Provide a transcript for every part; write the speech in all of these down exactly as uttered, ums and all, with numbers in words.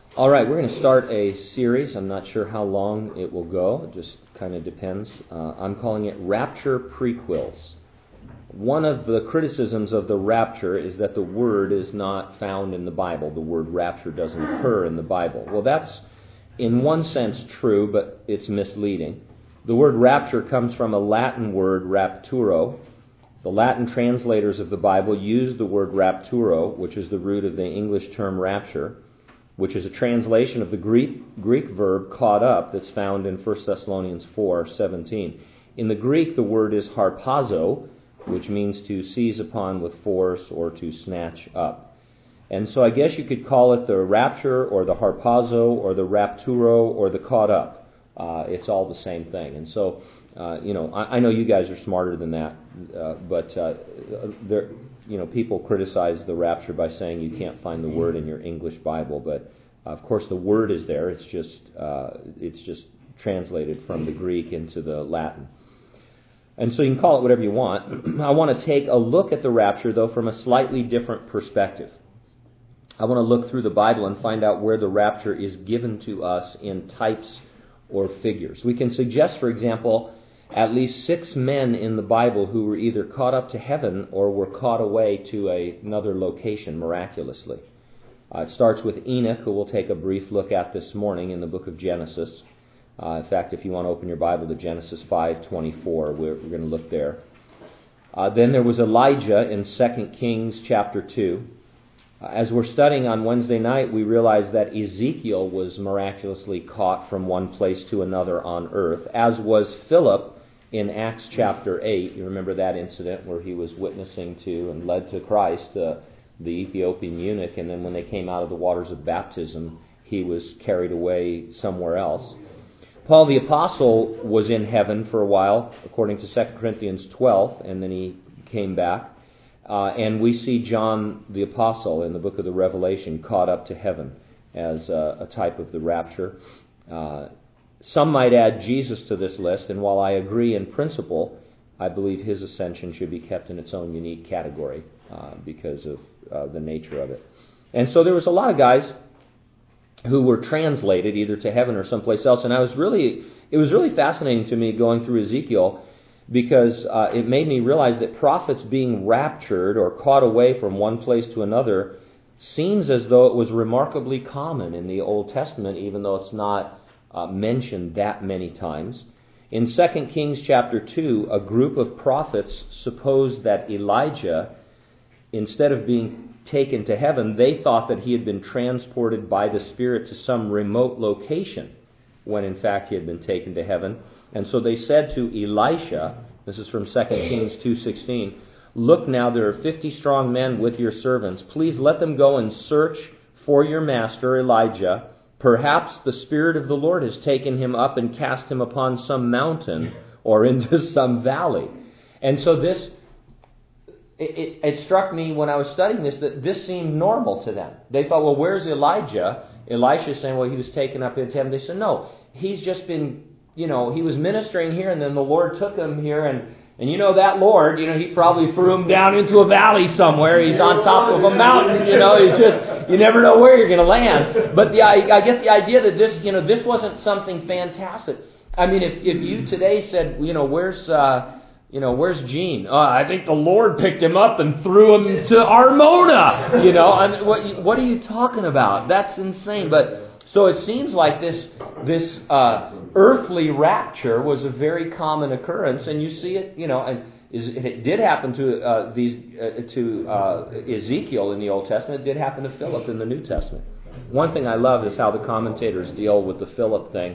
All right, we're going to start a series. I'm not sure how long it will go. It just kind of depends. Uh, I'm calling it Rapture Prequels. One of the criticisms of the rapture is that the word is not found in the Bible. The word rapture doesn't occur in the Bible. Well, that's in one sense true, but it's misleading. The word rapture comes from a Latin word, rapturo. The Latin translators of the Bible use the word rapturo, which is the root of the English term rapture, which is a translation of the Greek Greek verb caught up that's found in First Thessalonians four seventeen. In the Greek, the word is harpazo, which means to seize upon with force or to snatch up. And so I guess you could call it the rapture or the harpazo or the rapturo or the caught up. Uh, it's all the same thing. And so, uh, you know, I, I know you guys are smarter than that, uh, but uh, there, you know, people criticize the rapture by saying you can't find the word in your English Bible, but uh, of course the word is there. It's just uh, it's just translated from the Greek into the Latin. And so you can call it whatever you want. I want to take a look at the rapture, though, from a slightly different perspective. I want to look through the Bible and find out where the rapture is given to us in types or figures. We can suggest, for example, at least six men in the Bible who were either caught up to heaven or were caught away to a, another location miraculously. Uh, it starts with Enoch, who we'll take a brief look at this morning in the book of Genesis. Uh, in fact, if you want to open your Bible to Genesis five twenty-four, we're, we're going to look there. Uh, then there was Elijah in Second Kings chapter two. Uh, as we're studying on Wednesday night, we realize that Ezekiel was miraculously caught from one place to another on earth, as was Philip in Acts chapter eight. You remember that incident where he was witnessing to and led to Christ, uh, the Ethiopian eunuch, and then when they came out of the waters of baptism, he was carried away somewhere else. Paul the Apostle was in heaven for a while, according to Second Corinthians twelve, and then he came back. Uh, and we see John the Apostle in the book of the Revelation caught up to heaven as a, a type of the rapture. Uh, some might add Jesus to this list, and while I agree in principle, I believe his ascension should be kept in its own unique category uh, because of uh, the nature of it. And so there was a lot of guys who were translated either to heaven or someplace else. And I was really, it was really fascinating to me going through Ezekiel because uh, it made me realize that prophets being raptured or caught away from one place to another seems as though it was remarkably common in the Old Testament, even though it's not uh, mentioned that many times. In Second Kings chapter two, a group of prophets supposed that Elijah, instead of being taken to heaven, they thought that he had been transported by the Spirit to some remote location when in fact he had been taken to heaven. And so they said to Elisha, this is from Second Kings two sixteen, "Look now, there are fifty strong men with your servants. Please let them go and search for your master Elijah. Perhaps the Spirit of the Lord has taken him up and cast him upon some mountain or into some valley." And so this It, it, it struck me when I was studying this that this seemed normal to them. They thought, well, where's Elijah? Elisha saying, well, he was taken up into heaven. They said, no, he's just been, you know, he was ministering here and then the Lord took him here. And, and you know, that Lord, you know, he probably threw him down into a valley somewhere. He's on top of a mountain, you know, he's just, you never know where you're going to land. But the, I, I get the idea that this, you know, this wasn't something fantastic. I mean, if, if you today said, you know, where's... Uh, You know, where's Gene? Oh, I think the Lord picked him up and threw him to Armona. You know, and what what are you talking about? That's insane. But so it seems like this this uh, earthly rapture was a very common occurrence, and you see it. You know, and it did happen to uh, these uh, to uh, Ezekiel in the Old Testament. It did happen to Philip in the New Testament. One thing I love is how the commentators deal with the Philip thing.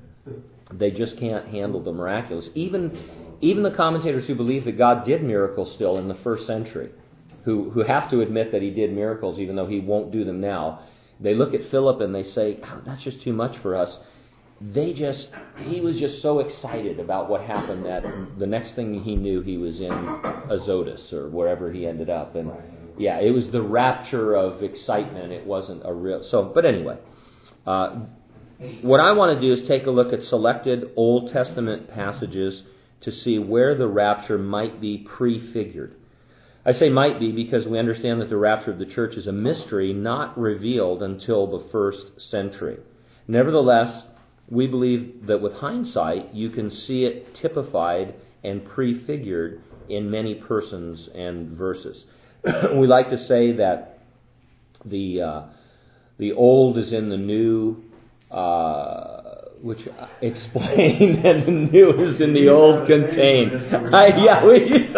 They just can't handle the miraculous. Even Even the commentators who believe that God did miracles still in the first century, who, who have to admit that he did miracles even though he won't do them now, they look at Philip and they say, oh, that's just too much for us. They just, he was just so excited about what happened that the next thing he knew he was in Azotus or wherever he ended up. And yeah, it was the rapture of excitement. It wasn't a real, so, but anyway. Uh, what I want to do is take a look at selected Old Testament passages to see where the rapture might be prefigured. I say might be because we understand that the rapture of the church is a mystery not revealed until the first century. Nevertheless, we believe that with hindsight, you can see it typified and prefigured in many persons and verses. We like to say that the uh, the old is in the new, uh, which explained, and the new is in the old contained. I, yeah, we,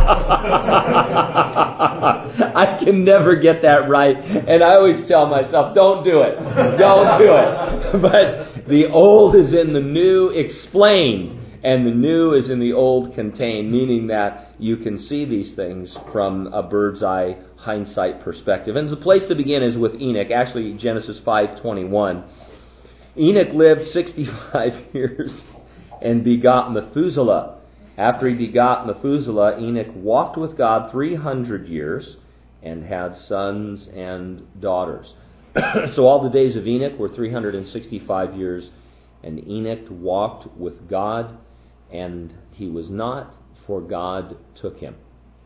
I can never get that right, and I always tell myself, don't do it, don't do it. But the old is in the new explained, and the new is in the old contained, meaning that you can see these things from a bird's eye hindsight perspective. And the place to begin is with Enoch, actually Genesis five twenty-one. Enoch lived sixty-five years and begot Methuselah. After he begot Methuselah, Enoch walked with God three hundred years and had sons and daughters. So all the days of Enoch were three hundred sixty-five years, and Enoch walked with God, and he was not, for God took him.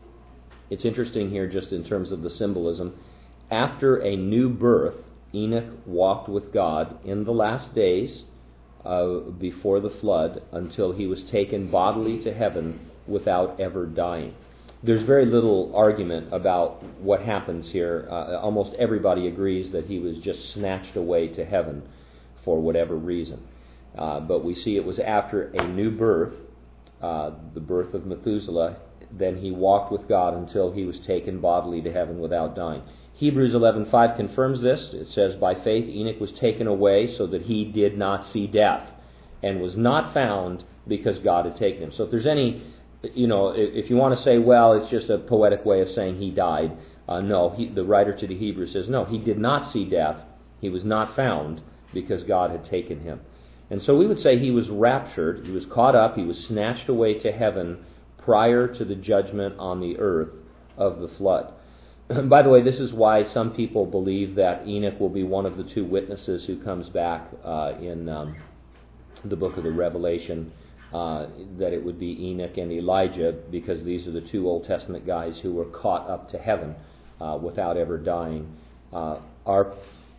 It's interesting here just in terms of the symbolism. After a new birth, Enoch walked with God in the last days uh, before the flood until he was taken bodily to heaven without ever dying. There's very little argument about what happens here. Uh, almost everybody agrees that he was just snatched away to heaven for whatever reason. Uh, but we see it was after a new birth, uh, the birth of Methuselah, then he walked with God until he was taken bodily to heaven without dying. Hebrews eleven five confirms this. It says, by faith Enoch was taken away so that he did not see death, and was not found because God had taken him. So if there's any, you know, if you want to say, well, it's just a poetic way of saying he died, uh, no, he, the writer to the Hebrews says, no, he did not see death. He was not found because God had taken him. And so we would say he was raptured, he was caught up, he was snatched away to heaven prior to the judgment on the earth of the flood. By the way, this is why some people believe that Enoch will be one of the two witnesses who comes back uh, in um, the book of the Revelation, uh, that it would be Enoch and Elijah, because these are the two Old Testament guys who were caught up to heaven uh, without ever dying. Uh, our,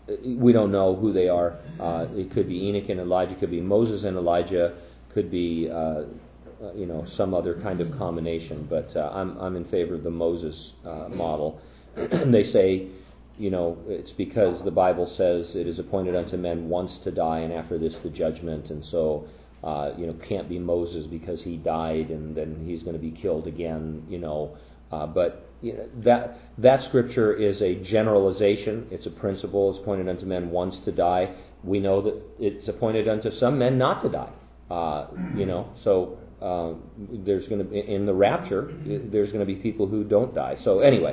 we don't know who they are. Uh, it could be Enoch and Elijah, it could be Moses and Elijah, could be uh, you know some other kind of combination. But uh, I'm I'm in favor of the Moses uh, model. They say, you know, it's because the Bible says it is appointed unto men once to die, and after this the judgment. And so, uh, you know, can't be Moses because he died and then he's going to be killed again, you know. Uh, but you know, that that scripture is a generalization. It's a principle. It's appointed unto men once to die. We know that it's appointed unto some men not to die. Uh, you know, so uh, there's going to be, in the rapture, there's going to be people who don't die. So anyway.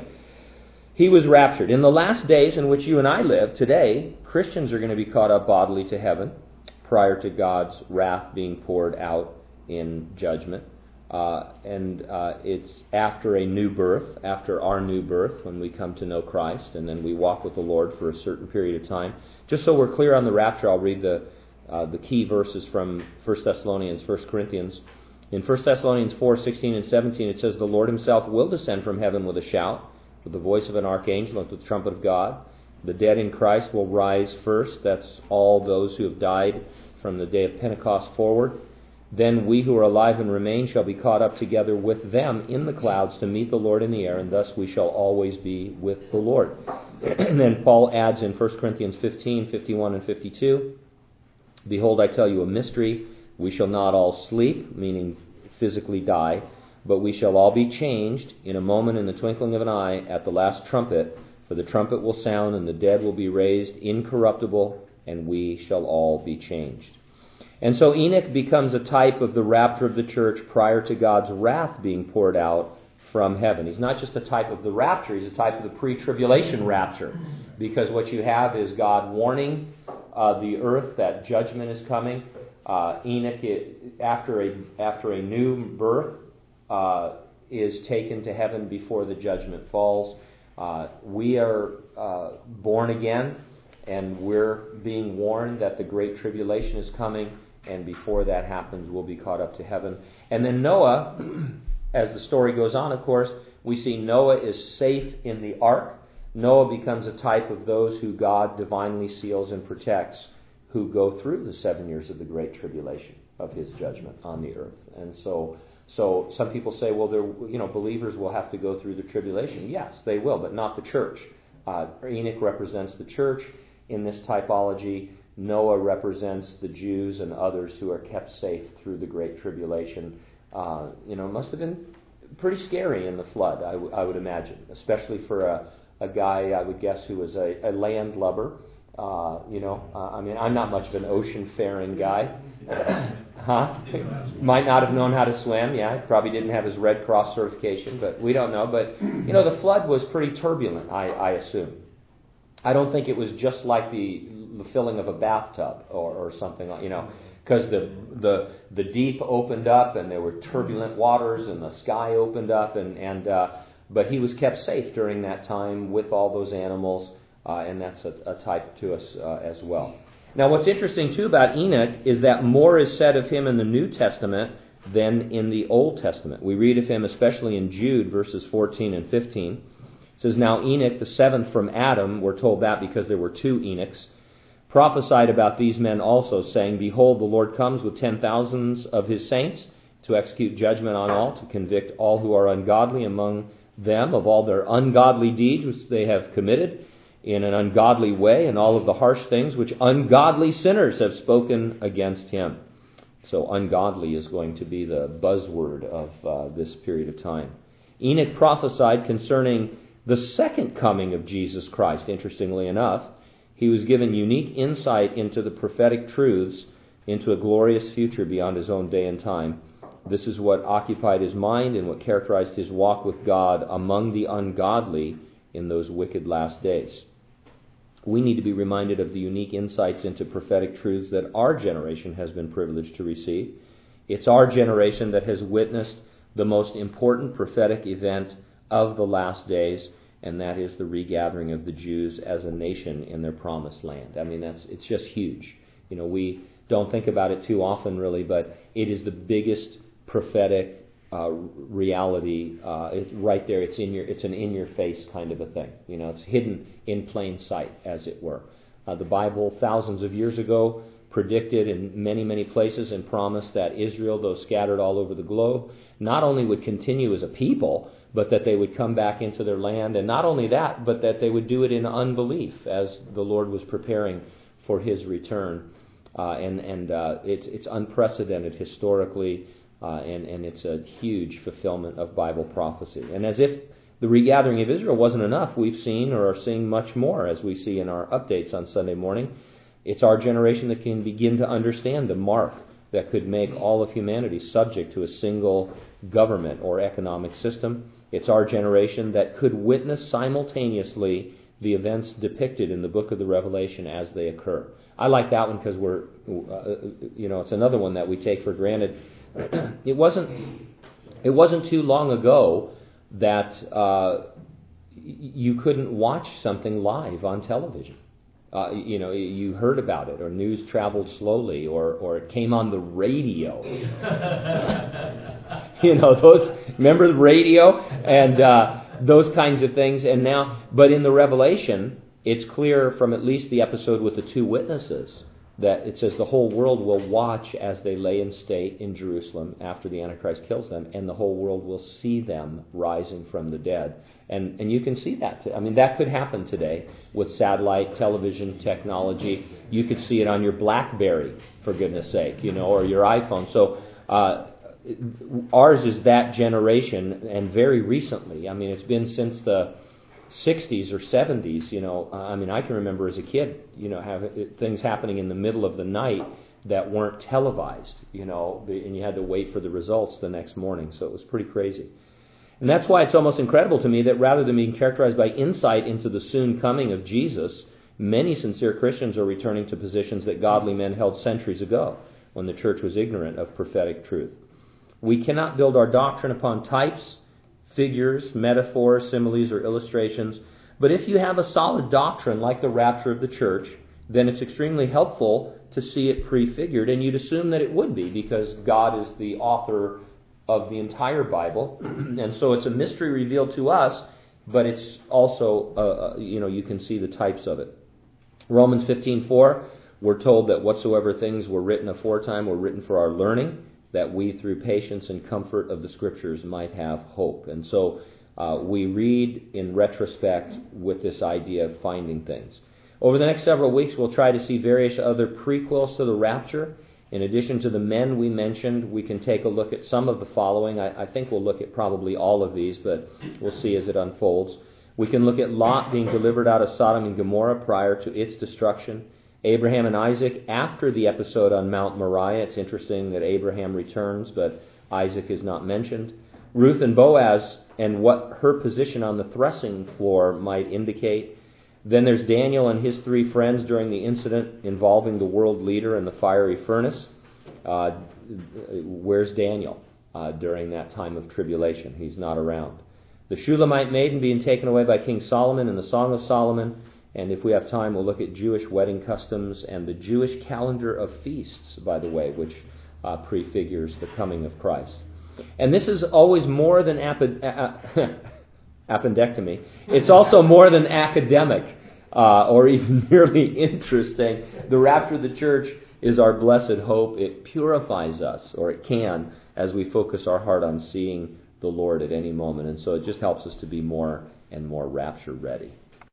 He was raptured. In the last days in which you and I live today, Christians are going to be caught up bodily to heaven prior to God's wrath being poured out in judgment. Uh, and uh, it's after a new birth, after our new birth, when we come to know Christ, and then we walk with the Lord for a certain period of time. Just so we're clear on the rapture, I'll read the uh, the key verses from First Thessalonians, First Corinthians. In First Thessalonians four sixteen and seventeen, it says, the Lord himself will descend from heaven with a shout, with the voice of an archangel, and with the trumpet of God. The dead in Christ will rise first. That's all those who have died from the day of Pentecost forward. Then we who are alive and remain shall be caught up together with them in the clouds to meet the Lord in the air, and thus we shall always be with the Lord. And then Paul adds in First Corinthians fifteen, fifty-one and fifty-two, behold, I tell you a mystery. We shall not all sleep, meaning physically die, but we shall all be changed in a moment, in the twinkling of an eye, at the last trumpet. For the trumpet will sound, and the dead will be raised incorruptible, and we shall all be changed. And so Enoch becomes a type of the rapture of the church prior to God's wrath being poured out from heaven. He's not just a type of the rapture, he's a type of the pre-tribulation rapture. Because what you have is God warning uh, the earth that judgment is coming. Uh, Enoch, after a, after a new birth, Uh, is taken to heaven before the judgment falls. Uh, we are uh, born again, and we're being warned that the great tribulation is coming, and before that happens, we'll be caught up to heaven. And then Noah, as the story goes on, of course, We see Noah is safe in the ark. Noah becomes a type of those who God divinely seals and protects, who go through the seven years of the Great Tribulation of His judgment on the earth. And so, so some people say, well, there, you know, believers will have to go through the tribulation. Yes, they will, but not the church. Uh, Enoch represents the church in this typology. Noah represents the Jews and others who are kept safe through the Great Tribulation. Uh, you know, it must have been pretty scary in the flood, I, w- I would imagine, especially for a, a guy, I would guess, who was a, a landlubber. Uh, you know, uh, I mean, I'm not much of an ocean-faring guy. Huh? Might not have known how to swim. Yeah, he probably didn't have his Red Cross certification, but we don't know. But, you know, the flood was pretty turbulent, I, I assume. I don't think it was just like the, the filling of a bathtub or, or something, like, you know, because the, the the deep opened up and there were turbulent waters and the sky opened up, and, and uh, but he was kept safe during that time with all those animals, uh, and that's a, a type to us uh, as well. Now, what's interesting, too, about Enoch is that more is said of him in the New Testament than in the Old Testament. We read of him especially in Jude, verses fourteen and fifteen. It says, "Now Enoch, the seventh from Adam," we're told that because there were two Enochs, "prophesied about these men also, saying, Behold, the Lord comes with ten thousands of His saints to execute judgment on all, to convict all who are ungodly among them of all their ungodly deeds which they have committed in an ungodly way, and all of the harsh things which ungodly sinners have spoken against Him." So ungodly is going to be the buzzword of uh, this period of time. Enoch prophesied concerning the second coming of Jesus Christ. Interestingly enough, he was given unique insight into the prophetic truths, into a glorious future beyond his own day and time. This is what occupied his mind and what characterized his walk with God among the ungodly in those wicked last days. We need to be reminded of the unique insights into prophetic truths that our generation has been privileged to receive. It's our generation that has witnessed the most important prophetic event of the last days, and that is the regathering of the Jews as a nation in their promised land. I mean, that's it's just huge. You know, we don't think about it too often, really, but it is the biggest prophetic uh, reality. Uh, it's right there. It's in your. It's an in-your-face kind of a thing. You know, it's hidden in plain sight, as it were. Uh, the Bible, thousands of years ago, predicted in many, many places and promised that Israel, though scattered all over the globe, not only would continue as a people, but that they would come back into their land. And not only that, but that they would do it in unbelief as the Lord was preparing for His return. Uh, and and uh, it's it's unprecedented historically, uh, and, and it's a huge fulfillment of Bible prophecy. And as if the regathering of Israel wasn't enough, we've seen or are seeing much more, as we see in our updates on Sunday morning. It's our generation that can begin to understand the mark that could make all of humanity subject to a single government or economic system. It's our generation that could witness simultaneously the events depicted in the book of the Revelation as they occur. I like that one because we're, uh, you know, it's another one that we take for granted. It wasn't, it wasn't too long ago that uh, you couldn't watch something live on television. Uh, you know, you heard about it, or news traveled slowly, or, or it came on the radio. You know, those, remember the radio? And uh, those kinds of things. And now, but in the Revelation, it's clear from at least the episode with the two witnesses that it says the whole world will watch as they lay in state in Jerusalem after the Antichrist kills them, and the whole world will see them rising from the dead. And and you can see that. T- I mean, that could happen today with satellite television technology. You could see it on your BlackBerry, for goodness sake, you know, or your iPhone. So uh, ours is that generation, and very recently. I mean, it's been since the sixties or seventies, you know. I mean, I can remember as a kid, you know, have things happening in the middle of the night that weren't televised, you know, and you had to wait for the results the next morning. So it was pretty crazy. And that's why it's almost incredible to me that rather than being characterized by insight into the soon coming of Jesus, many sincere Christians are returning to positions that godly men held centuries ago when the church was ignorant of prophetic truth. We cannot build our doctrine upon types, figures, metaphors, similes, or illustrations. But if you have a solid doctrine like the rapture of the church, then it's extremely helpful to see it prefigured, and you'd assume that it would be because God is the author of the entire Bible. And so it's a mystery revealed to us, but it's also, uh, you know, you can see the types of it. Romans fifteen four, we're told that whatsoever things were written aforetime were written for our learning, that we through patience and comfort of the Scriptures might have hope. And so uh, we read in retrospect with this idea of finding things. Over the next several weeks, we'll try to see various other prequels to the rapture. In addition to the men we mentioned, we can take a look at some of the following. I, I think we'll look at probably all of these, but we'll see as it unfolds. We can look at Lot being delivered out of Sodom and Gomorrah prior to its destruction. Abraham and Isaac after the episode on Mount Moriah. It's interesting that Abraham returns, but Isaac is not mentioned. Ruth and Boaz and what her position on the threshing floor might indicate. Then there's Daniel and his three friends during the incident involving the world leader in the fiery furnace. Uh, where's Daniel uh, during that time of tribulation? He's not around. The Shulamite maiden being taken away by King Solomon in the Song of Solomon. And if we have time, we'll look at Jewish wedding customs and the Jewish calendar of feasts, by the way, which uh, prefigures the coming of Christ. And this is always more than api- a- appendectomy. It's also more than academic uh, or even merely interesting. The rapture of the church is our blessed hope. It purifies us, or it can, as we focus our heart on seeing the Lord at any moment. And so it just helps us to be more and more rapture ready.